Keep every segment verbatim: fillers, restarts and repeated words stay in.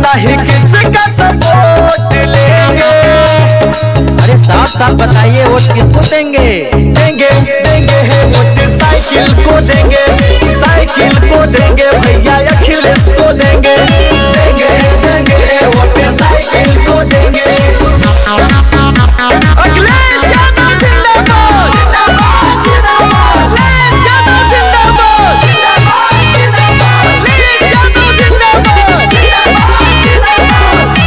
नहीं किसका सपोर्ट लेंगे। अरे साफ साफ बताइए वोट किसको देंगे? देंगे देंगे है वोट साइकिल को देंगे, साइकिल को देंगे भैया अखिलेश को देंगे। देंगे देंगे है वोट साइकिल को देंगे। अखिलेश यादव जिंदाबाद जिंदाबाद जिंदाबाद, अखिलेश यादव जिंदाबाद जिंदाबाद जिंदाबाद, अखिलेश यादव जिंदाबाद जिंदाबाद जिंदाबाद।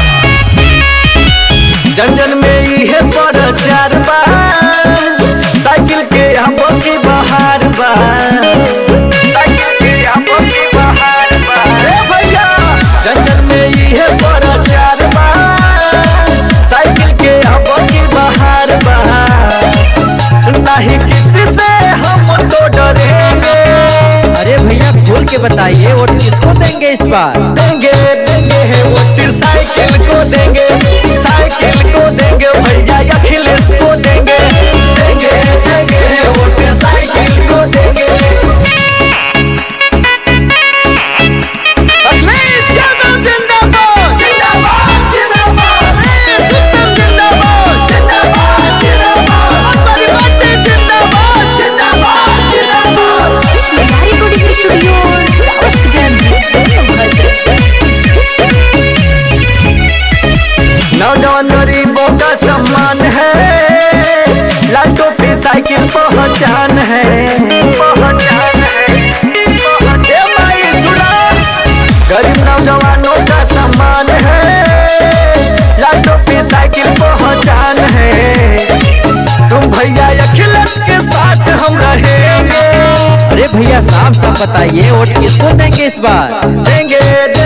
जन जन में ये प्रचार बा, साइकिल के हम की बहार बा, साइकिल के हम की बहार बा। ए भैया जन जन में ये प्रचार बा, साइकिल के हम की बहार बा। नहीं किसी से हम तो डरेंगे। अरे भैया खोल के बताइए वोट किसको देंगे इस बार? देंगे देंगे है वोट साइकिल को देंगे, साइकिल को देंगे भैया अखिलेश को देंगे। देंगे देंगे है वोट साइकिल को देंगे। अखिलेश यादव जिंदाबाद जिंदाबाद जिंदाबाद, अखिलेश यादव जिंदाबाद जिंदाबाद जिंदाबाद, हमारी बातें जिंदाबाद जिंदाबाद जिंदाबाद। Sundari Recording Studio, Rostgand, नौजवान गरीबों का सम्मान है, लाल टोपी साइकिल पहचान है, पहचान है। ए भाई सुना, गरीब नौजवानों का सम्मान है, लाल टोपी साइकिल पहचान है। तुम भैया अखिलेश के साथ हम रहेंगे। अरे भैया साफ साफ बताइए वोट किसको देंगे इस बार? देंगे